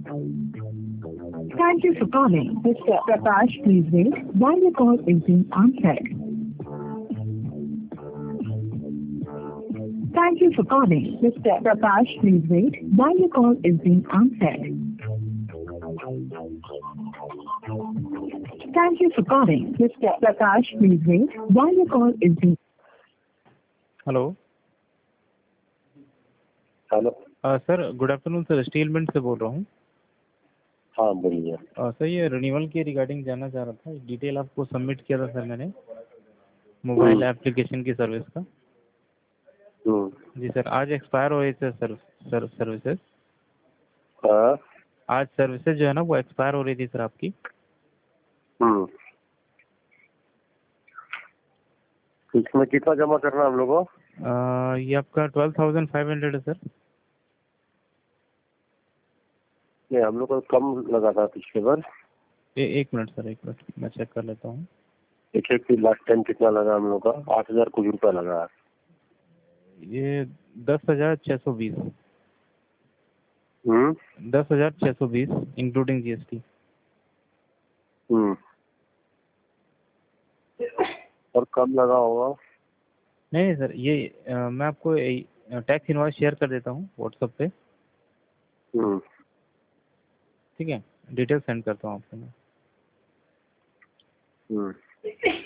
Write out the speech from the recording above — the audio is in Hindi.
Thank you for calling. Mr. Prakash, please wait while your call is being answered. Thank you for calling. Mr. Prakash, please wait while your call is being answered. Thank you for calling. Mr. Prakash, please wait while your call is being. Hello hello. Sir, good afternoon sir, steel mint से बोल रहा हूँ। हाँ बोलिए। सर, ये रिन्यूअल के रिगार्डिंग जानना चाह रहा था। डिटेल आपको सबमिट किया था सर मैंने, मोबाइल एप्लीकेशन की सर्विस का। जी सर, आज एक्सपायर हो रही थी सर्विसेज। आज सर्विसेज जो है ना वो एक्सपायर हो रही थी सर आपकी। इसमें कितना जमा करना हम लोगों को? ये आपका 12,500 है सर। नहीं, हम लोग को कम लगा था पिछले बार। एक मिनट सर, एक मिनट मैं चेक कर लेता हूँ। एक लास्ट टाइम कितना लगा हम लोग का? 8,000 कुछ रुपया लगा। ये 10,620। 10,620 इंक्लूडिंग जीएसटी। और कम लगा होगा? नहीं सर, ये मैं आपको टैक्स इनवॉइस शेयर कर देता हूँ व्हाट्सएप पे। ठीक है, डिटेल सेंड करता हूँ आपको मैं।